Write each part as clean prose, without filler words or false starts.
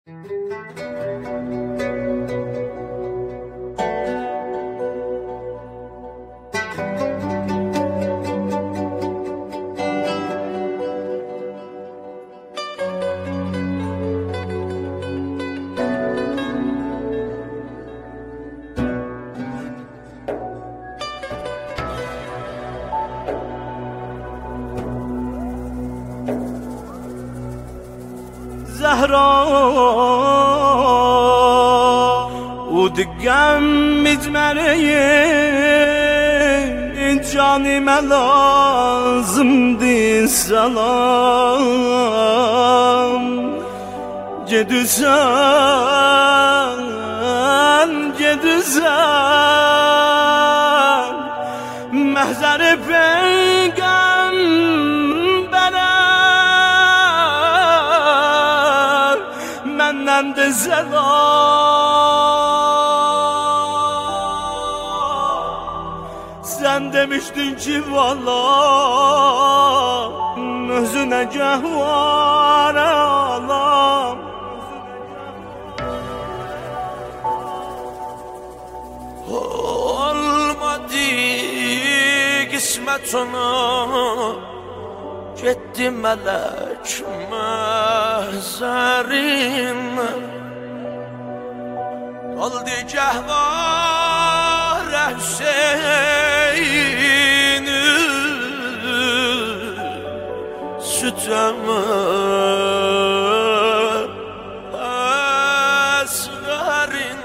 زهرا ودقم مجمرين canime lazımdı salam Gedüzen Mehzer-i Peygamber'e Menden de Sen demiştin ki valla özüne cehvar alam Olmadı kısmet ona Gitti melek mehzerin Oldu cehvar Hüseyin Süteme asgarin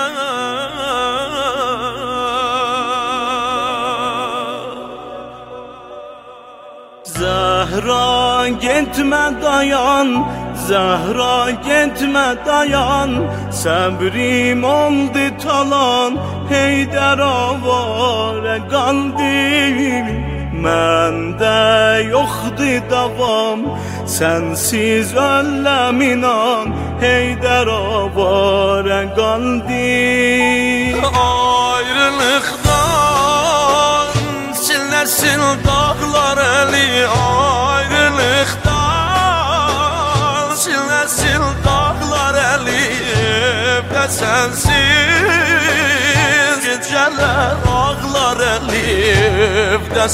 Zahra gitme dayan Zahra gitme dayan Sabrim oldu talan Heydər avare qaldım Məndə yoxdur davam Sensiz öləm inan Heydər avare qaldım Ayrılıqdan Silnesin dağlar eli Ayrılıqdan Silnesin dağlar eli Evdə sensiz Gecələr ağlar eli Evdə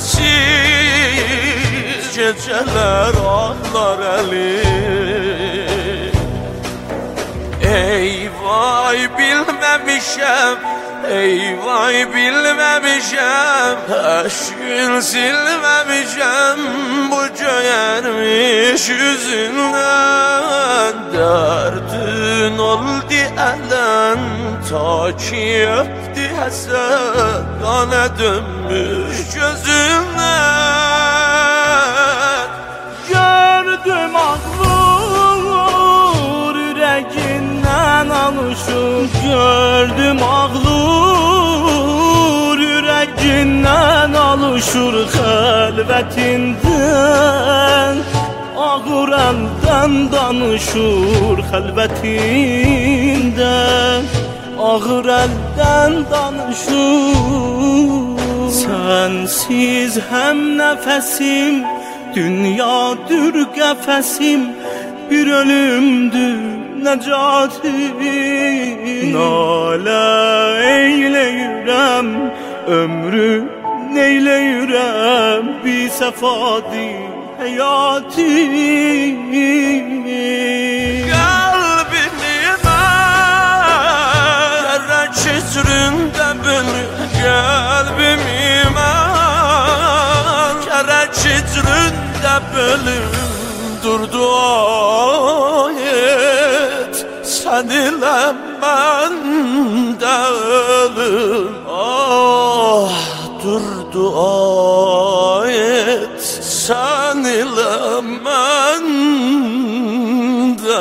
sensiz Gecələr ağlar eli Ey vay bilmemişem Ey vay bilmemişem Aşkın silmemişem Bu cöyermiş yüzünden Derdin oldu elen Ta ki öptü hasret Kana dönmüş gözünden Gördüm ağlur yüreğinden alışır Gördüm ağlur yüreğinden alışır Xəlvətindən ağır əldən danışır Xəlvətindən ağır əldən danışır Sensiz hem nefesim Dünyadır qəfəsim Bir ölümdür necatim Nalə eyləyirəm Ömrü neyləyirəm Bir səfadi həyatim Qalbimi mən Gərək içrində bölür Qalbimi mən Gərək içrində bölür Durdu ayet Sen ile ben de ölüm Ah durdu ayet Sen ile ben de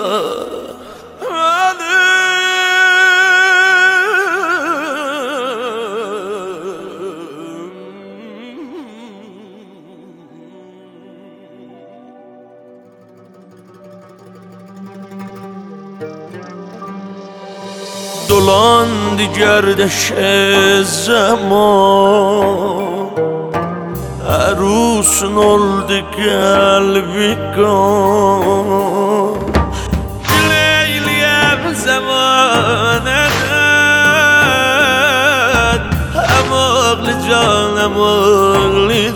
Dolandı gerdeş zaman Arusun oldu kalbi kan جانم اغلی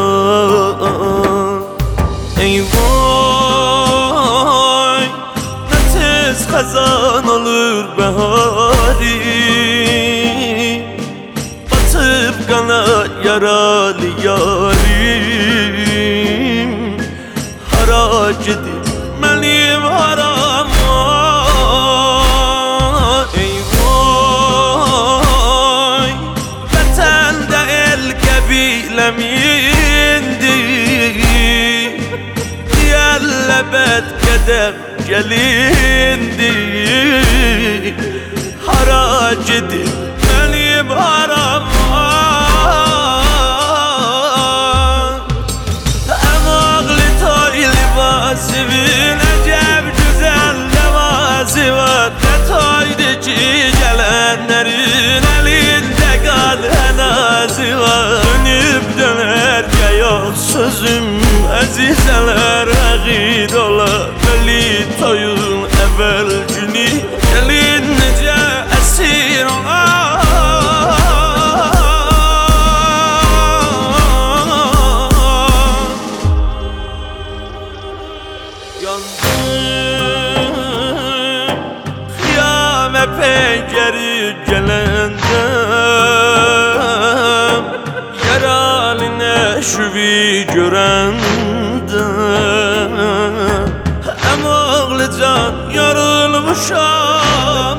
جان ای vay ne tez xazan olur bahari batıp kana yaralı yarim harac edip benim haram ey vay vatanda el kabilem indi diyellebet kedem gelindi harac edip benim haram Sivin acep güzel levazi var Detaydıcı gelenlerin elinde kalhenazi var Dönüp dönerke yok sözüm Azizeler ağır ola Veli toyun evvel günü Gelince esir ola Kıyame penceri gelendem Yaraline şüvi görendem Em oğlu can yorulmuşam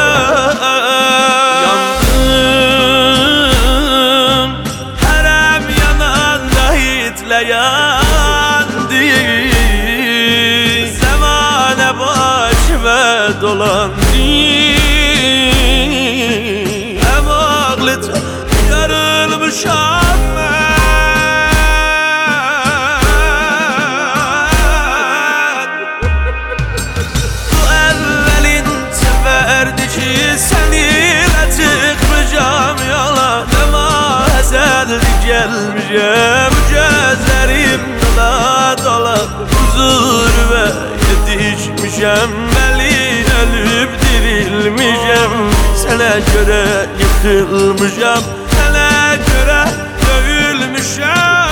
Yandım Herem yananda hitleyendi Başıma dolandı Hem ağlıca yarılmışam ben Bu evvelin seferdi ki seninle çıkmayacağım yola Dema ezeldi gelmeyeceğim gözlerim dola dola Huzur ve yetişmişem Veli ölüp dirilmişem Sana göre yıkılmışam Sana göre dövülmüşem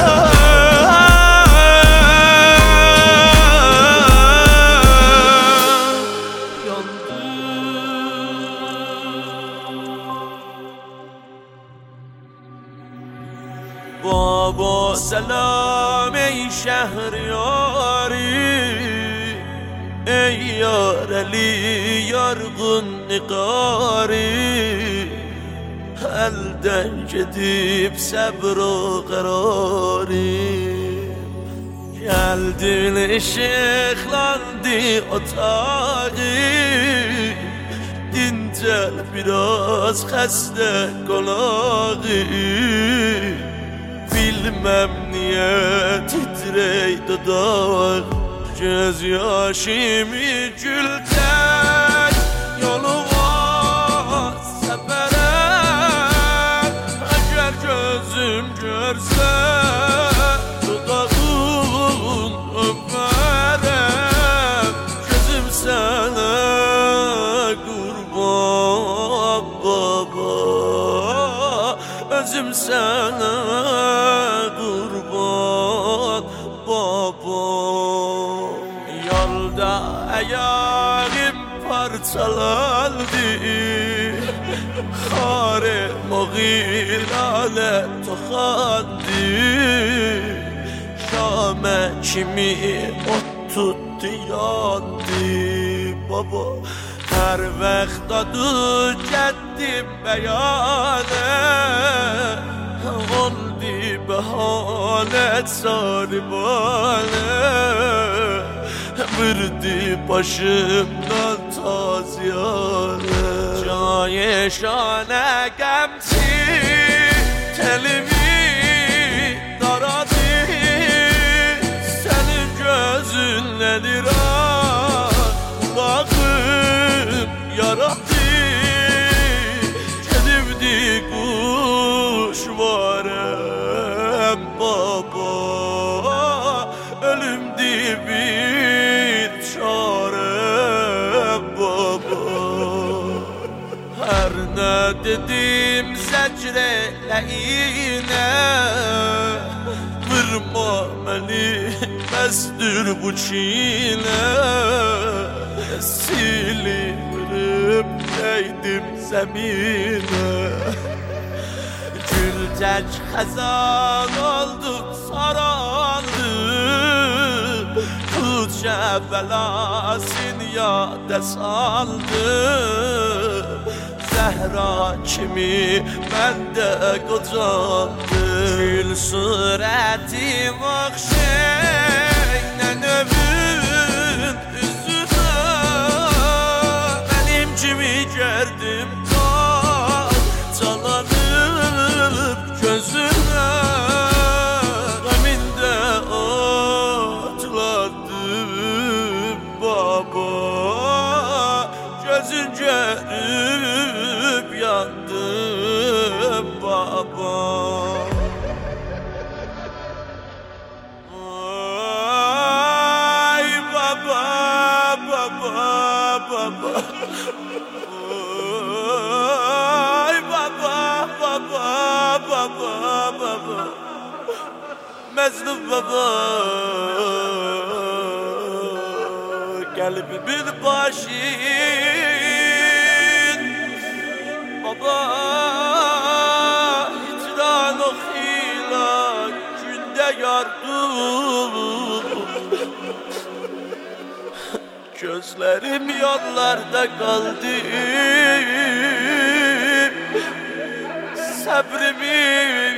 Baba selam ey şehriyari Ey yar Ali yargın nikari Elden gidip sabr-ı kararim Geldin ışıklandı otağı Dincel biraz xəstə qolağı Bilmem niye titrey dudağı Göz yaşımı gülten yoluma seferem Eğer gözüm görse dudağın öperem Gözüm sana kurban baba Özüm sana kurban baba Yolda ayağım parçalandı Xare moğilale toxandı Şame kimi ot tuttu yandı baba Her vaxt adı getdim beyane Oldu behanet saribane Vırdı başımdan taziyane Caye şane gemçi telimi daradı Senin gözünledir kulağım yaradı Kedimdi kuş varem baba Ölümdi bir çare baba Her ne dedim zəcrələ inə Vırma məni məzdür bu çinə Silib dəydim zəminə Gül tək xəzan oldu saraldı Tuğçə bəlasin yada saldı Zəhra kimi məndə qocaldı Gül surətim oxşeynən övün üzünə Mənim kimi gördüm calanıb gözünə Qəmində otladım baba Gözün görüb yandım baba Ay baba baba baba Ay baba baba baba baba Məzlum baba Qəlbimin başın Baba hicran oxuyla gündə yardım Gözlərim yollarda qaldı Səbrimi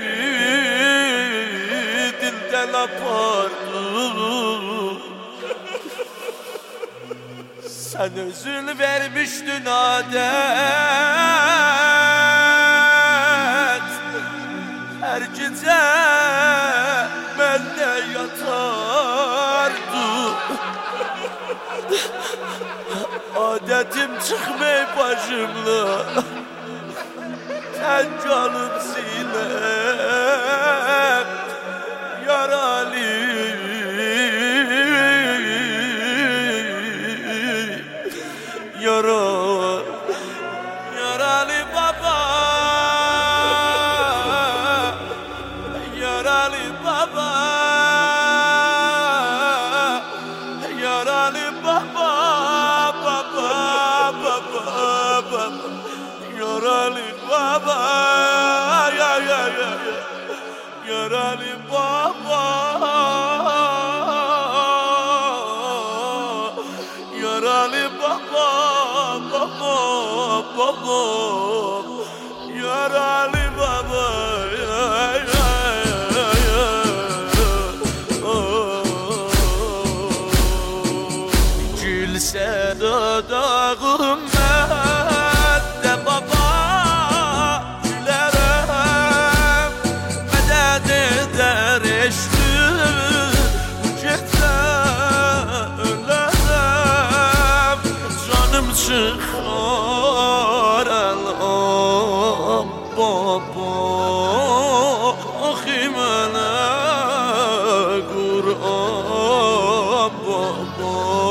dildən apardı Sen özün vermiştin adet Her gece benimle yatardı Adetim çıkmay başımla Sen canım silep yaralı Yaralı baba Yaralı baba Yaralı baba Baba baba baba Yaralı baba Ya ya ya ya Yaralı baba Yaralı baba Baba baba Yaralı baba ya, ya, ya, ya. Gülse dudağım de baba gülerem Medet eder eşkım gece ölerem Canım çıkar elam baba Ahimene Kur'an baba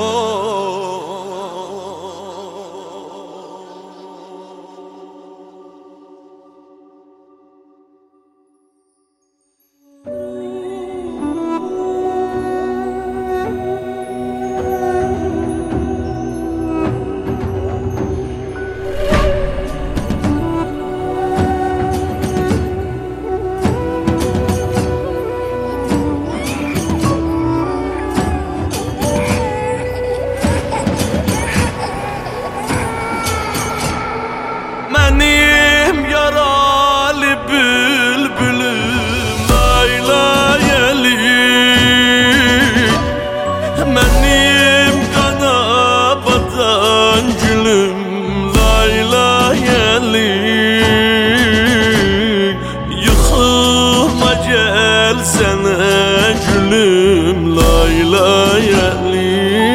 Benim yaralı bülbülüm Laylayeli Benim kana batan gülüm Laylayeli Yıkılma gelsene gülüm Laylayeli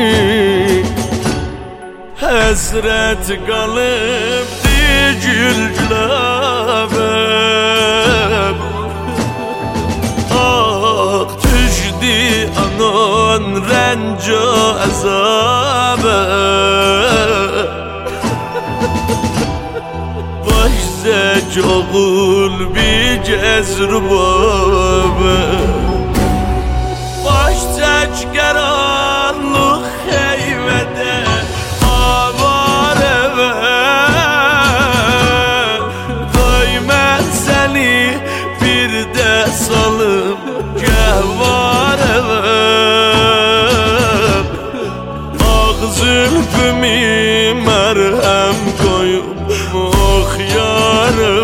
Həsrət qalıbdı gülgüləbəm Ah düşdü anan rənca əzabə Baş oğul bir cezrubabı baş çeçgeranlık heyvede avare ve doymaz seni bir de salım gevare ve zülfümü merhem koyup muhyarı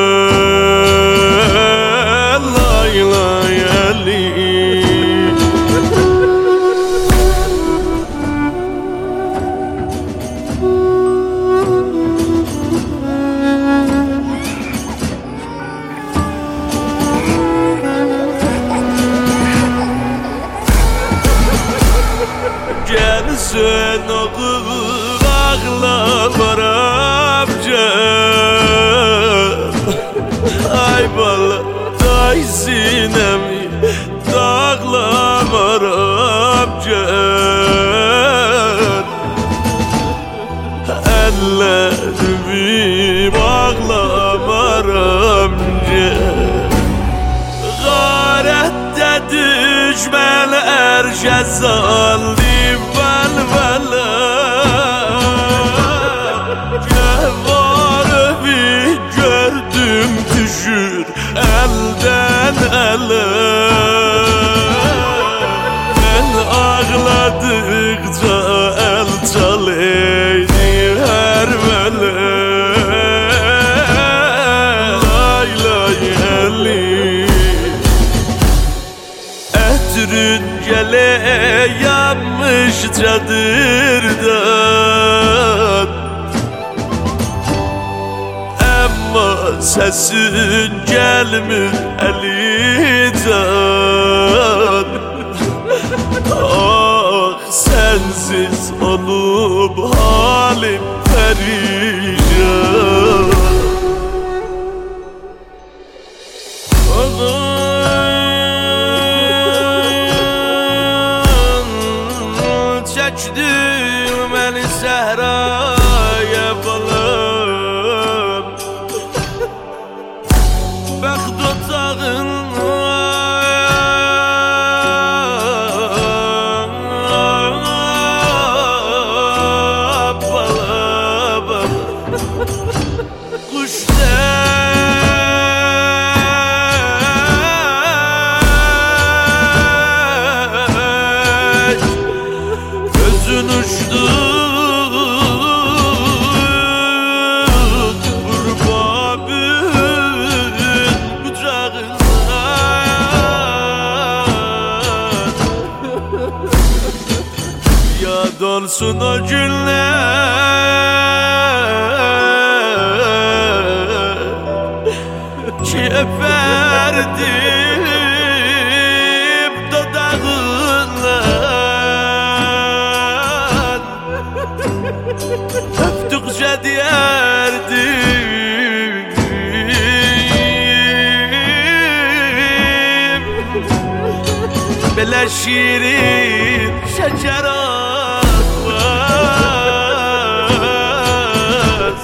lay lay Ali gelsin oğul ağlamar amcan ay bala day sinemi dağlamar amcan ellerimi bağlamar amcan gârette düşmenler cezalli velvele Cevarı bir gördüm düşür elden ele Ben ağladıkça el çalıydı her vele Lay lay eli Etrün gele yanmış çadırdan Ama sesin gelmiyor eliden Ah sensiz olup halim perişan Çəkdim məni səhraya balım Bəxt otağına balım Quş Gözün uçtu Gurbabın kucağına Yad olsun o günler Ki öperdim dudağından Öptükçe diyerdim Belə şirin şeker olmaz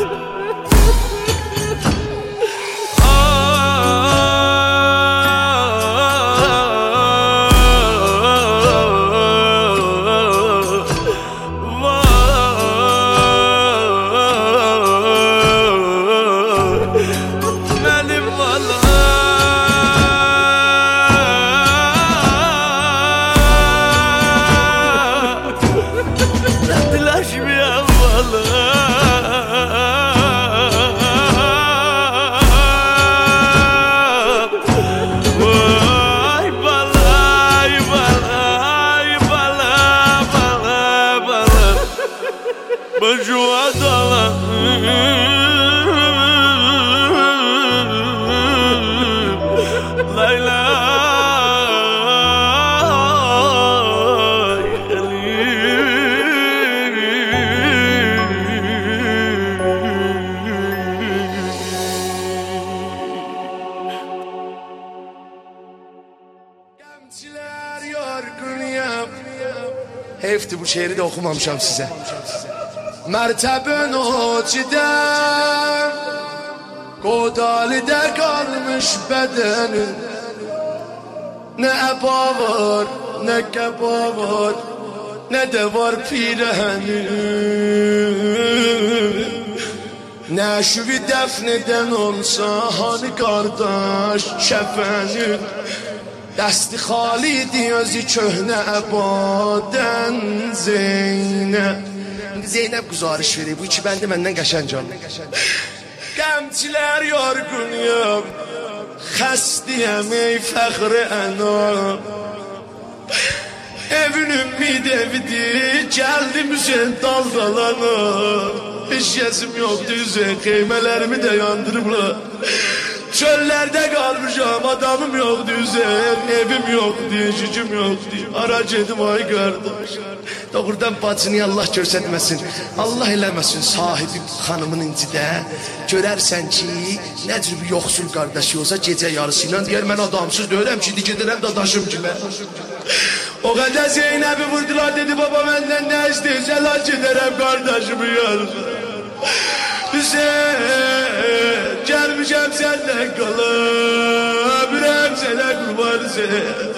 Heyfti bu şiiri de okumamışam size. Merteben o cidem Kodali'de kalmış bedenin. Ne eba var, ne keba var, ne de var pirenin. Ne şu bir defneden olsa hani kardeş kefenin. Dəsti xalidi özü köhnə əbadən Zeynəb. Zeynəb quzarış verir, bu iki bəndi məndən qəşən canlı. Qəmçilər yorğunuyum, xəstiyəm ey fəxri ənam. Evin ümmid evidir, gəldim Hüseyin daldalanam. Heç yesim yoxdur Hüseyin, qeymələrimi də yandırıblar. Çöllerde kalmışam, adamım yoktu Hüseyin, evim yoktu, gücüm yoktu. Arac edim ay kardeş. Doğrudan bacını Allah göstermesin, Allah eləməsin sahibi hanımın incidə. Görərsən ki, nə cür bir yoxsul qardaşı olsa gecə yarısıyla deyər, mən adamsız deyirəm ki, gedirəm dadaşım kimi. O qədər Zeynəbi vurdular, dedi baba məndən nə istəyirsə, əlak edərəm qardaşımı yarısı. Hüseyin, gelmişem senden kalıp, yüreğim sana kurban sen.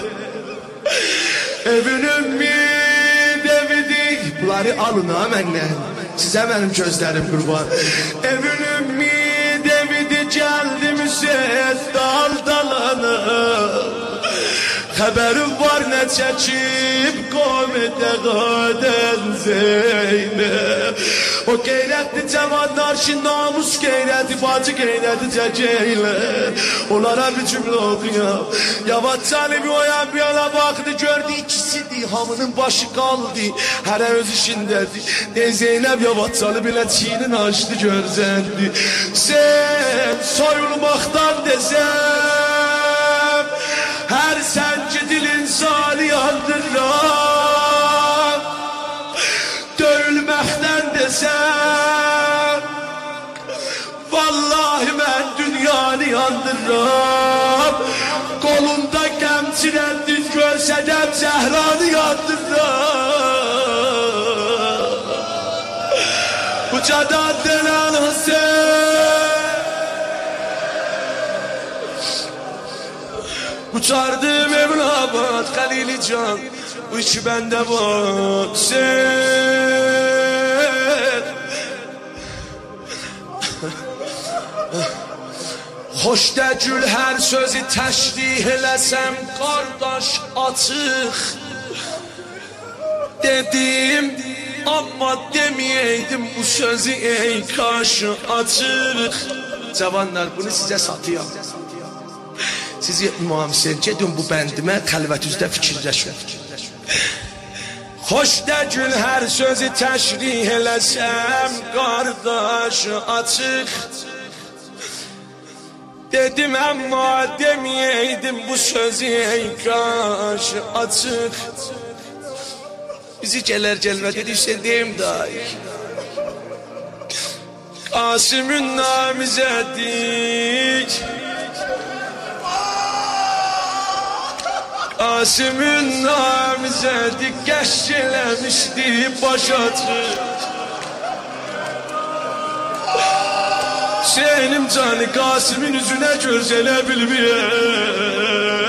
Evin ümmid evidik. Bunları alın ha məndən, sizə mənim gözlərim qurban. Evin ümmid evidik, geldim Hüseyin daldalanıp. Xəbərim var nə çəkib qomətə qadən Zeynəb. O qeyrətli cavanlar ki namus qeyrəti, bacı qeyrəti çəkəylə. Onlara bir cümlə oxuyam. Yavad Calibi o yan bir yana baxdı, gördü ikisidir, hamının başı qaldı. Hərə öz işindədir. Zeynəb Yavad Calibilə çiğnin açdı görsəndi. Sen soyulmaqdan desəm, her sence dilin zali yandıram. Dövülməkdən desem, vallahi ben dünyanı yandıram. Kolunda kəmçirən düz görsədəm, Zəhranı yandıram. Ucadan denen Hüseyin, uçardım evlabat Halili can, bu içi bende var sen. Hoş de gül her sözü təşrih eləsəm, qardaş açıq dedim, amma deməyəydim bu sözü ey kaşı açıq. Cavanlar bunu size satıyam. Siz İmam Hüseyin gedin bu bəndimə xəlvət üzrə fikirləşin. Xoş də gül hər sözü təşrih eləsəm, qardaş açıq dedim, amma deməyəydim bu sözü ey kaş açıq. Bizi gələr gəlmə dedi Hüseyin deyim dahi. Qasımın namizədik, Qasımın namizədik, qəşk eləmişdi başatı. Hüseynim canı Qasımın üzünə göz elə bilməyəm.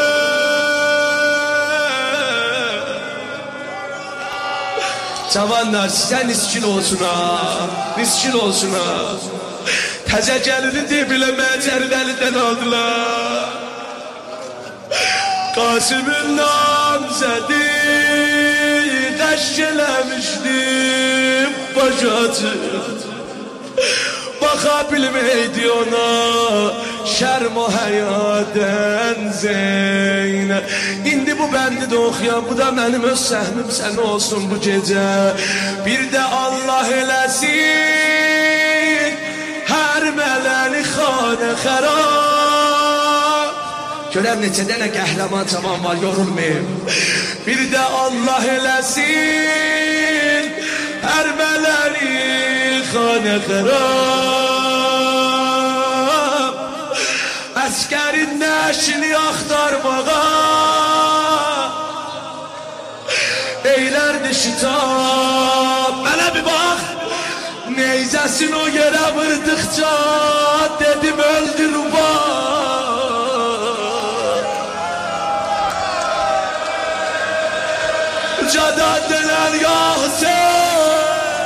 Cavanlar sizə niskin olsun ha, niskin olsun ha. Təzə gəlini deyə bilə məcərin əlindən aldılar. Qasımın namzədi qəşk eləmişdim başatı. Baxa bilməydi ona şərm o həyadən Zeynəb. İndi bu bəndi də oxuyan, bu da mənim öz səhmim sən olsun bu gecə. Bir də Allah eləsin hər mələni xanə xərab. Görəm neçə dənə qəhrəman cavan var, yorulmayım. Bir də Allah eləsin hər mələni xanə xərab. Əskərin nəşini axtarmağa eylərdi şitab. Mənə bir bax, Neyzesin o yere vırdıkça dedim öldür Cadan denen ya Hüseyin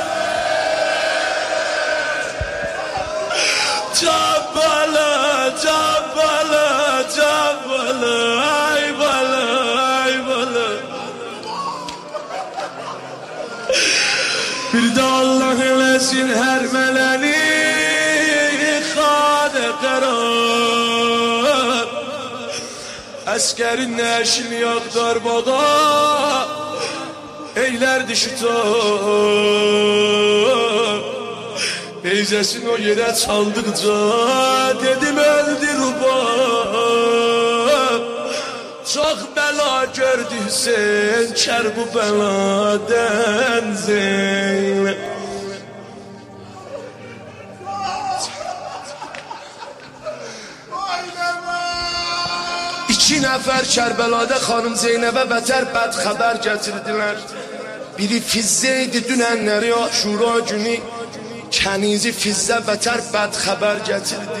Cabbalı, cabbalı, cabbalı Ay balı, ay balı Bir de Allah eylesin her meleni Kade karar Askerin neşini yaktar bana Eyler dişi Neyzesin o yere çaldıkça Dedim öldür Çok bela gördü Hüseyin Kər bu beladen Zeynep İki nəfər Kərbəlada xanım Zeynəbə bətər bəd xəbər gətirdilər Biri Fizzə idi dünənləri Aşura günü Kənizi Fizzə bətər bəd xəbər gətirdi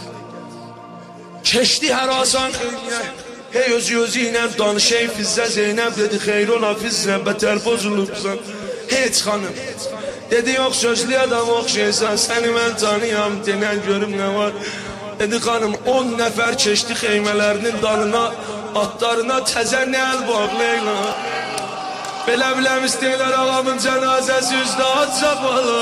Keçdi hər asan Hey özü ilə danışay Fizzə Zeynəb dedi xeyr ola Fizzə bətər bozulubsan Heç xanım Dedi yox sözlü adam oxşaysan Səni mən tanıyam denən görüm nə var Dedi xanım 10 nəfər keçdi xeymələrinin dalına Atlarına təzə nəl bağlayla Belə biləm istəyirlər ağamın cənazəsi üzdə at çapalı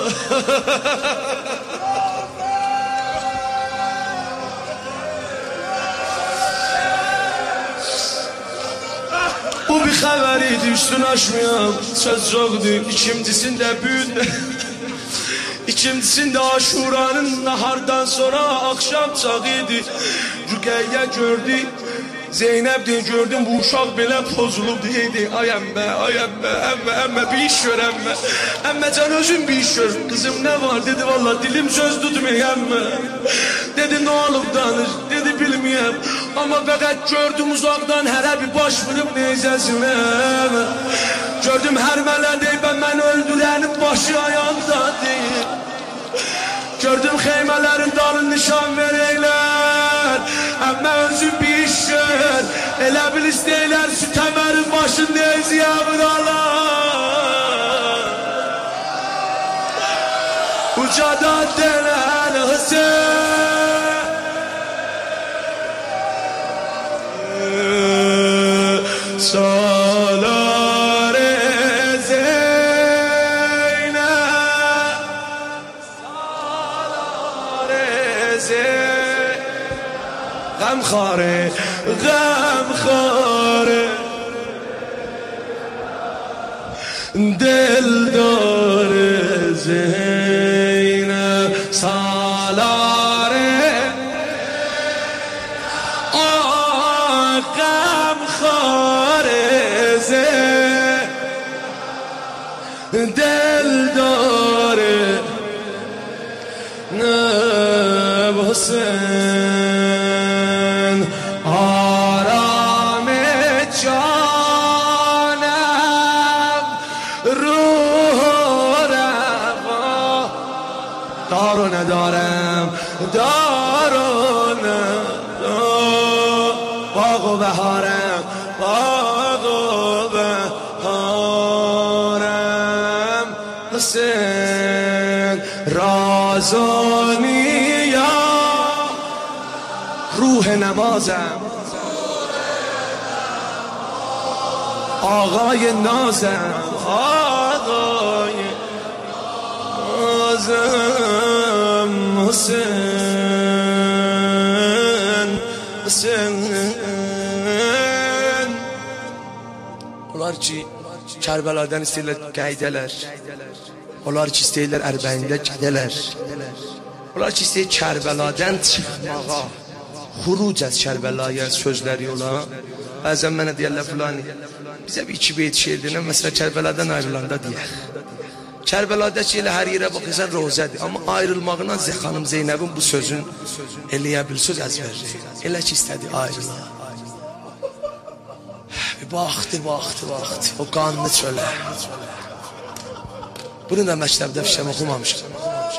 Bu bir xəbər idi üstün açmayam Söz çoxdur ikincisində büyüdü İkincisində Aşuranın nahardan sonra akşam çağı idi Rüqəyyə gördü Zeynəb deyə gördüm bu uşaq belə pozulub deyildi Ay əmmə, əmmə bir iş gör əmmə Əmmə can özün bir iş gör Qızım nə var dedi valla dilim söz tutmuyor əmmə Dedi nə olub danış dedi bilməyəm Amma fəqət gördüm uzaqdan hərə bir baş vurub neyzəsinə Gördüm hər mələ deyib mən öldürənin başı ayağında deyib Gördüm xeymələrin dalın nişan vereylər Əmmə özün bir iş gör Elə bil istəylər süt əmərin başında eziyyə vuralar Ucadan denən Hüseyin Salar Zeynep Salar Zeynep Gamxare Dildar Zeynep Salar Gamxare Dildar Neb Hüseyin Aram canım Ruh reva Darı nedarım Darı Bağı beharım Bağı beharım Hüseyin Razaniya Ruh namazım Ağay nazım Ağay nazım Hüseyin Onlar ki Kərbəladan istəyirlər qəydələr Onlar ki istəyirlər Ərbəyində qədələr Onlar ki istəyir Kərbəladan çıxmağa Xuruc az Kərbəlaya sözləri ola Bəzən mənə deyərlər fulani Bizə bir iki beyt şeir deyilən Məsələn Kərbəladan ayrılanda deyək Kərbəlada ki elə hər yerə baxırsan rozədir Amma ayrılmağına xanım Zeynəbin bu sözün Eləyə bil söz əzbərdir Elə ki istədi ayrıla Bir baxdı O qanlı çölə Bunu da məktəbdə fişəm oxumamışam.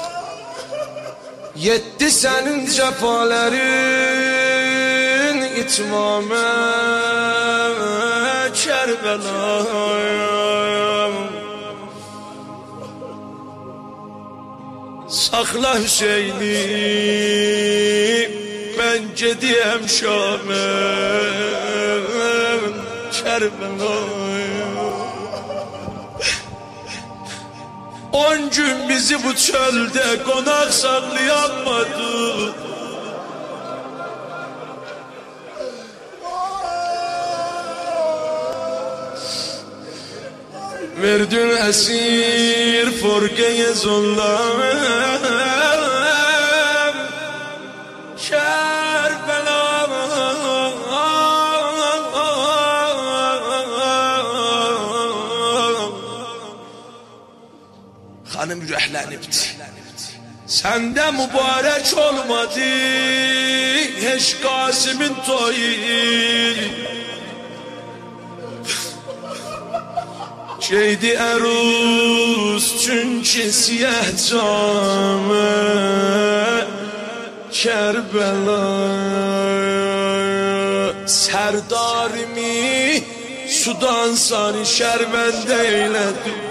Yetti sənin cəfələrin itmamə Kərbəlayım. Saxla Hüseyni, mən gediyəm Şamə Kərbəlayım. 10 gün bizi bu çölde konak saklayamadı. Verdin esir forgeye zullam Hanım rühlenipti. Sende mübarek olmadı hiç Kasım'ın toyu. Şeydi eruz çünkü siyah camı Kerbela. Serdarimi sudan sarı şerbende eyledi.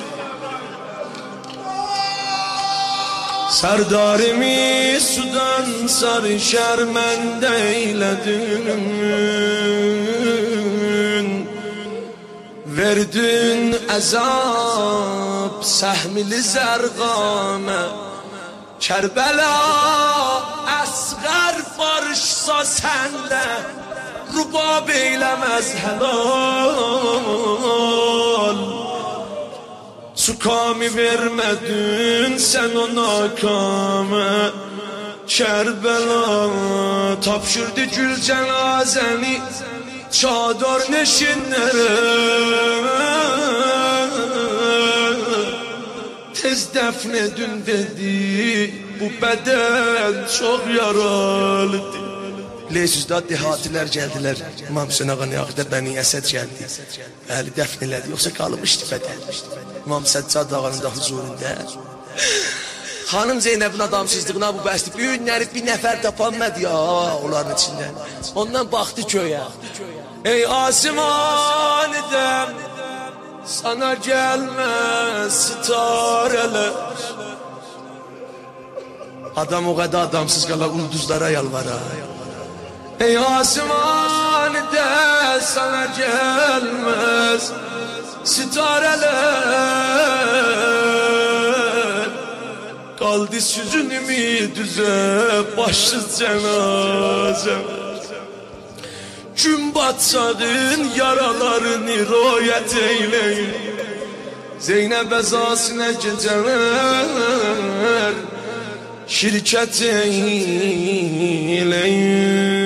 Serdarimi sudan sarı şermende eyledin. Verdin azap sehmili zergame Kerbela asgar barışsa sende Rubab eylemez helal. Sukami vermedin sen ona kame Kerbela. Tapşırdı gül cenazeni çadar neşinlere. Tez defnedin dedi bu beden çok yaralıdır. Leysüzdə dehatilər gəldilər. İmam Hüseyin ağanın yaxıda Bəni Əsəd gəldi. Əli dəfn elədi, yoxsa qalmışdı bədən. İmam Səccad ağanın da huzurunda. Xanım Zeynəbin adamsızlığına bu bəsli günləri bir nəfər tapanmadı ya onların içindən. Ondan baxdı köyə. Ey asimanidəm, sana gəlməz sitarələr. Adam o qədər adamsız qala ulduzlara yalvara. Ey asimanide sana gelmez sitareler. Kaldı süzün ümidüze başsız cenazem. Gün batsağın yaralarını royet eyleyin. Zeynep ezasine geceler şirket eyleyin.